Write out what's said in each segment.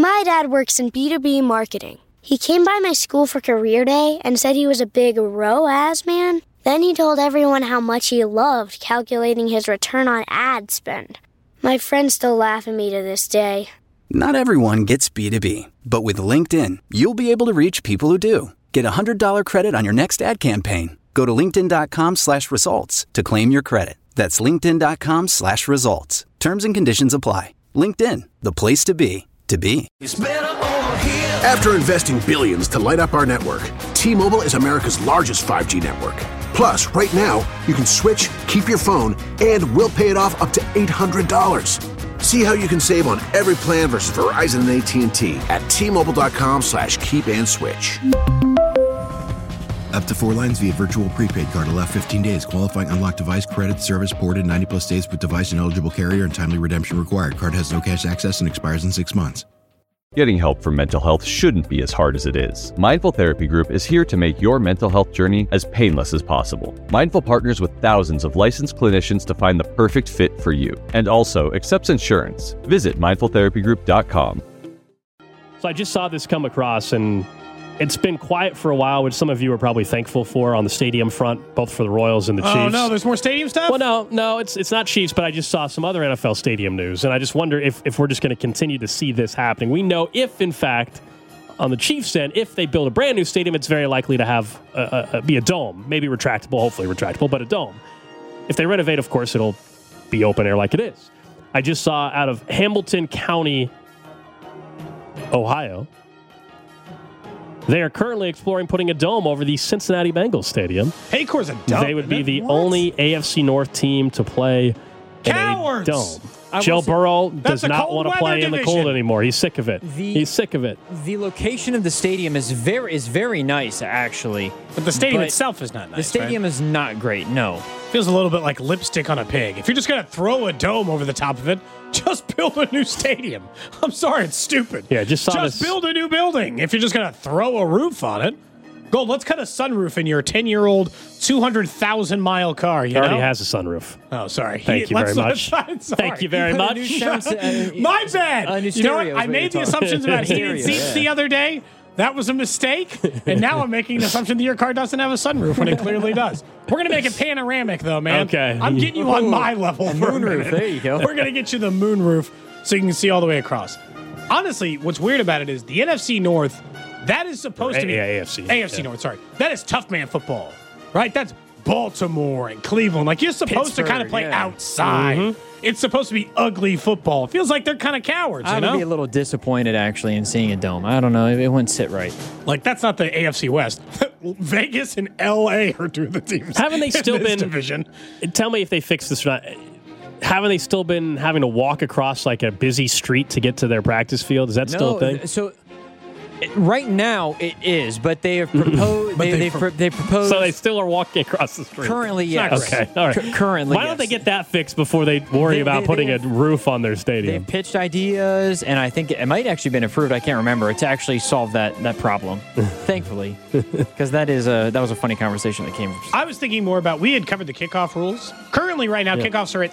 My dad works in B2B marketing. He came by my school for career day and said he was a big ROAS man. Then he told everyone how much he loved calculating his return on ad spend. My friends still laugh at me to this day. Not everyone gets B2B, but with LinkedIn, you'll be able to reach people who do. Get a $100 credit on your next ad campaign. Go to linkedin.com/results to claim your credit. That's linkedin.com/results. Terms and conditions apply. LinkedIn, the place to be, to be. After investing billions to light up our network, T-Mobile is America's largest 5G network. Plus, right now, you can switch, keep your phone, and we'll pay it off up to $800. See how you can save on every plan versus Verizon and AT&T at T-Mobile.com/keep-and-switch. Up to 4 lines via virtual prepaid card. Allow 15 days. Qualifying unlocked device credit service ported 90+ days with device and eligible carrier and timely redemption required. Card has no cash access and expires in 6 months. Getting help for mental health shouldn't be as hard as it is. Mindful Therapy Group is here to make your mental health journey as painless as possible. Mindful partners with thousands of licensed clinicians to find the perfect fit for you, and also accepts insurance. Visit mindfultherapygroup.com. So I just saw this come across, and it's been quiet for a while, which some of you are probably thankful for on the stadium front, both for the Royals and the Chiefs. Oh, no, there's more stadium stuff? Well, no, it's not Chiefs, but I just saw some other NFL stadium news, and I just wonder if we're just going to continue to see this happening. We know if, in fact, on the Chiefs end, if they build a brand new stadium, it's very likely to have be a dome, maybe retractable, hopefully retractable, but a dome. If they renovate, of course, it'll be open air like it is. I just saw out of Hamilton County, Ohio, they are currently exploring putting a dome over the Cincinnati Bengals stadium. Paycor's a dome. They would be the only AFC North team to play in a dome. Joe Burrow does not want to play in the cold anymore. He's sick of it. He's sick of it. The location of the stadium is very nice, actually. But the stadium itself is not nice. The stadium is not great, no. Feels a little bit like lipstick on a pig. If you're just going to throw a dome over the top of it, just build a new stadium. I'm sorry, it's stupid. Yeah, just build a new building. If you're just going to throw a roof on it, Gold, let's cut a sunroof in your 10-year-old, 200,000-mile car. It already has a sunroof. Oh, sorry. Thank you very much. Thank you very much. My bad. You know what? I made the assumptions about heated seats the other day. That was a mistake, and now I'm making an assumption that your car doesn't have a sunroof when it clearly does. We're going to make it panoramic, though, man. Okay. I'm getting you on my level for a moonroof. minute. There you go. We're going to get you the moonroof so you can see all the way across. Honestly, what's weird about it is the NFC North, that is supposed to be... AFC North, sorry. That is tough man football, right? That's Baltimore and Cleveland. Like, you're supposed to kind of play outside. Mm-hmm. It's supposed to be ugly football. It feels like they're kind of cowards, I would be a little disappointed, actually, in seeing a dome. I don't know. It wouldn't sit right. Like, that's not the AFC West. Vegas and L.A. are two of the teams. Haven't they still been... division. Tell me if they fixed this or not. Haven't they still been having to walk across, like, a busy street to get to their practice field? Is that still a thing? So... Right now, it is, but they have proposed. they proposed. So they still are walking across the street. Currently, yes. Okay, all right. Currently, why don't they get that fixed before they worry about putting a roof on their stadium? They've pitched ideas, and I think it might actually been approved. I can't remember to actually solve that problem. Thankfully, because that was a funny conversation that came. I was thinking more about we had covered the kickoff rules. Currently, right now, kickoffs are at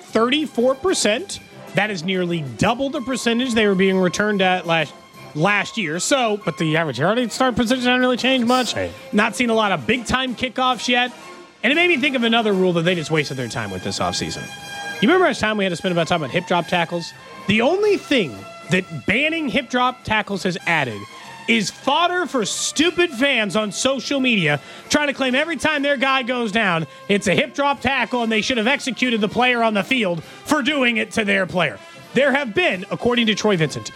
34%. That is nearly double the percentage they were being returned at last year. So, but the average yardage start percentage hasn't really changed much. Not seen a lot of big-time kickoffs yet. And it made me think of another rule that they just wasted their time with this offseason. You remember how much time we had to spend about talking about hip drop tackles? The only thing that banning hip drop tackles has added is fodder for stupid fans on social media trying to claim every time their guy goes down, it's a hip drop tackle and they should have executed the player on the field for doing it to their player. There have been, according to Troy Vincent,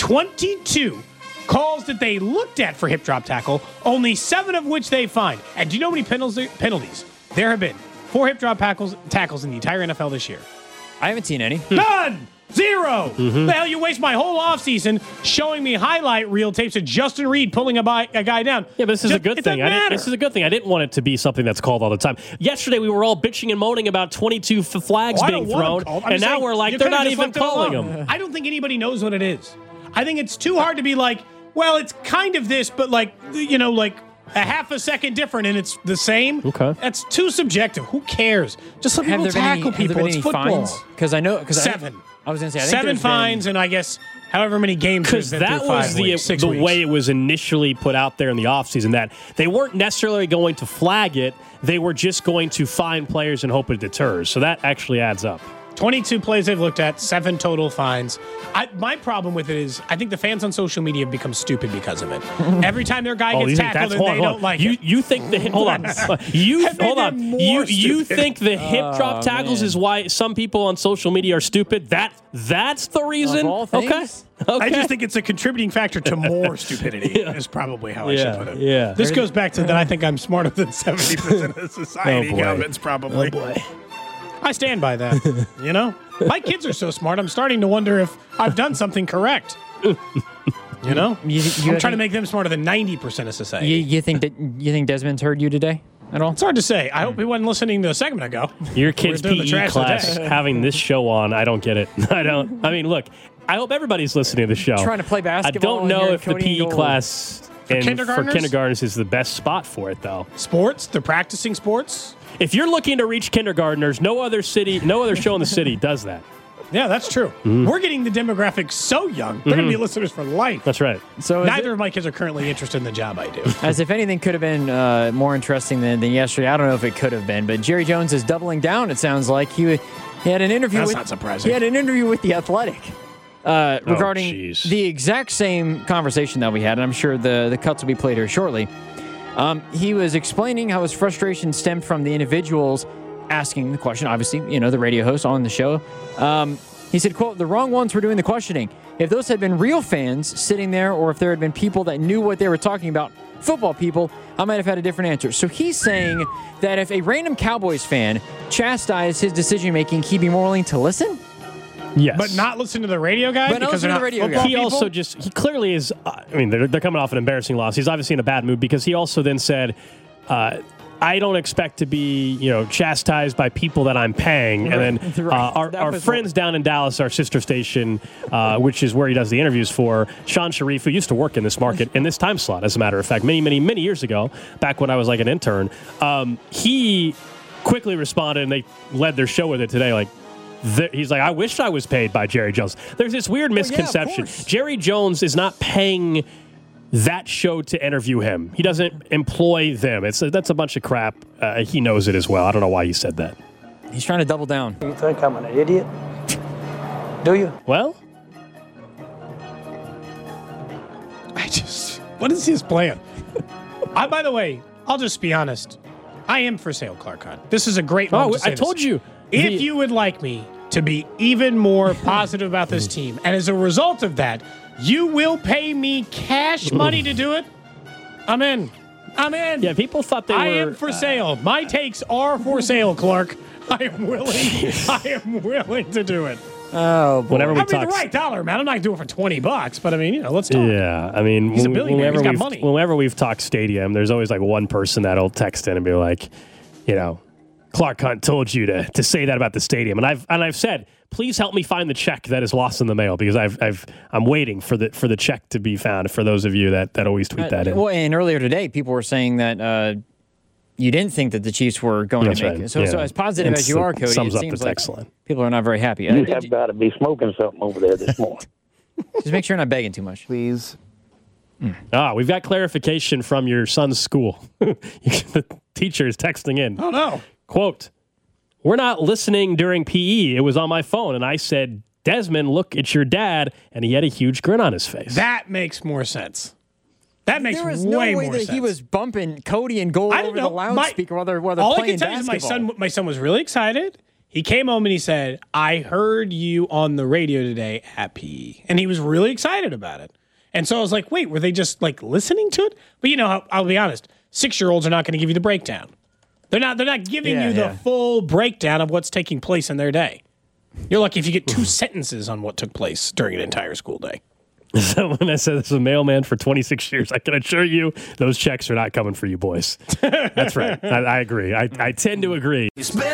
22 calls that they looked at for hip drop tackle, only 7 of which they fined. And do you know how many penalties there have been for hip drop tackles in the entire NFL this year? I haven't seen any. None! 0! The hell, you waste my whole offseason showing me highlight reel tapes of Justin Reed pulling a guy down. Yeah, but this is a good thing. This is a good thing. I didn't want it to be something that's called all the time. Yesterday, we were all bitching and moaning about 22 flags being thrown, and now we're like, they're not even calling them. I don't think anybody knows what it is. I think it's too hard to be like, well, it's kind of this, but like a half a second different, and it's the same. Okay. That's too subjective. Who cares? Just let people tackle people. It's football. Because I know... 7. I was going to say, I think 7 fines, and I guess however many games. Because that was the way it was initially put out there in the offseason, that they weren't necessarily going to flag it. They were just going to fine players and hope it deters. So that actually adds up. 22 plays they've looked at, 7 total fines. My problem with it is I think the fans on social media have become stupid because of it. Every time their guy gets tackled and they don't like it. You think the hold on. You think the hip drop tackles is why some people on social media are stupid? That's the reason? Of all things? Okay. I just think it's a contributing factor to more stupidity is probably how I should put it. Yeah. This goes back to that I think I'm smarter than 70% of society comments probably. Oh, boy. I stand by that. You know? My kids are so smart, I'm starting to wonder if I've done something correct. You know? I'm trying to make them smarter than 90% of society. You think Desmond's heard you today at all? It's hard to say. I hope he wasn't listening to a segment ago. Your kid's PE class having this show on, I don't get it. I mean, look, I hope everybody's listening to the show. Trying to play basketball. I don't know if the PE class for kindergartners is the best spot for it, though. Sports? They're practicing sports? If you're looking to reach kindergartners, no other show in the city does that. Yeah, that's true. Mm-hmm. We're getting the demographic so young. They're going to be listeners for life. That's right. So neither of my kids are currently interested in the job I do. As if anything could have been more interesting than yesterday. I don't know if it could have been, but Jerry Jones is doubling down, it sounds like. He had an interview That's not surprising. He had an interview with The Athletic regarding the exact same conversation that we had, and I'm sure the cuts will be played here shortly. He was explaining how his frustration stemmed from the individuals asking the question, obviously, the radio host on the show. He said, quote, "The wrong ones were doing the questioning. If those had been real fans sitting there, or if there had been people that knew what they were talking about, football people, I might have had a different answer." So he's saying that if a random Cowboys fan chastised his decision-making, he'd be more willing to listen? Yes. But not listen to the radio guy? But because they're not radio football guy. He clearly is, they're coming off an embarrassing loss. He's obviously in a bad mood because he also then said, I don't expect to be, chastised by people that I'm paying. And then our friends down in Dallas, our sister station, which is where he does the interviews for, Sean Sharif, who used to work in this market, in this time slot, as a matter of fact, many, many, many years ago, back when I was like an intern, he quickly responded, and they led their show with it today, he's like, I wish I was paid by Jerry Jones. There's this weird misconception. Jerry Jones is not paying that show to interview him. He doesn't employ them. That's a bunch of crap. He knows it as well. I don't know why he said that. He's trying to double down. You think I'm an idiot? Do you? Well, what is his plan? By the way, I'll just be honest. I am for sale, Clark Hunt. This is a great moment to say I told you. If you would like me to be even more positive about this team, and as a result of that, you will pay me cash money to do it, I'm in. Yeah, people thought they were. I am for sale. My takes are for sale, Clark. I am willing to do it. Oh, boy. The right dollar, man. I'm not going to do it for $20, but let's talk. Yeah, he's a billionaire. He's got money. Whenever we've talked stadium, there's always one person that'll text in and be like, Clark Hunt told you to say that about the stadium, and I've said, please help me find the check that is lost in the mail, because I'm waiting for the check to be found. For those of you that always tweet that in. Well, and earlier today, people were saying that you didn't think that the Chiefs were going to make it. So as positive as you are, Cody, sums it up seems the like text line. People are not very happy. You have got to be smoking something over there this morning. Just make sure you're not begging too much, please. We've got clarification from your son's school. The teacher is texting in. Oh no. Quote, "We're not listening during PE. It was on my phone." And I said, "Desmond, look at your dad." And he had a huge grin on his face. That makes more sense. That makes way more sense. There was no way that he was bumping Cody and Gold over the loudspeaker while they're playing basketball. All I can tell you is my son was really excited. He came home and he said, "I heard you on the radio today at PE." And he was really excited about it. And so I was like, wait, were they just listening to it? But I'll be honest, 6-year-olds are not going to give you the breakdown. They're not giving you the full breakdown of what's taking place in their day. You're lucky if you get 2 sentences on what took place during an entire school day. So when I said this is a mailman for 26 years, I can assure you those checks are not coming for you boys. That's right. I agree. I tend to agree.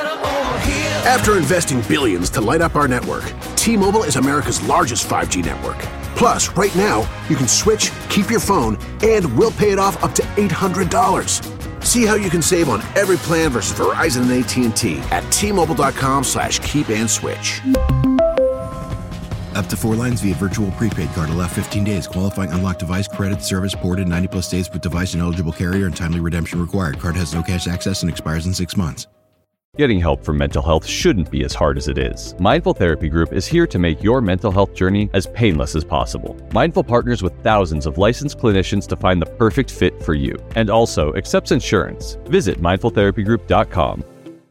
After investing billions to light up our network, T-Mobile is America's largest 5G network. Plus, right now, you can switch, keep your phone, and we'll pay it off up to $800. See how you can save on every plan versus Verizon and AT&T at T-Mobile.com/keep and switch. Up to 4 lines via virtual prepaid card. Allow 15 days. Qualifying unlocked device credit service ported 90+ days with device and eligible carrier and timely redemption required. Card has no cash access and expires in 6 months. Getting help for mental health shouldn't be as hard as it is. Mindful Therapy Group is here to make your mental health journey as painless as possible. Mindful partners with thousands of licensed clinicians to find the perfect fit for you, and also accepts insurance. Visit mindfultherapygroup.com.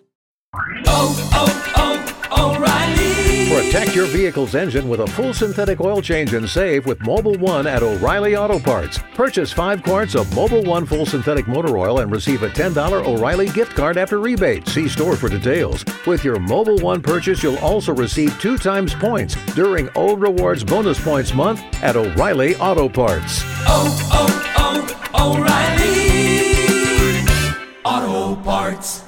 O'Reilly. Protect your vehicle's engine with a full synthetic oil change and save with Mobil 1 at O'Reilly Auto Parts. Purchase 5 quarts of Mobil 1 full synthetic motor oil and receive a $10 O'Reilly gift card after rebate. See store for details. With your Mobil 1 purchase, you'll also receive 2 times points during O Rewards Bonus Points Month at O'Reilly Auto Parts. O'Reilly Auto Parts.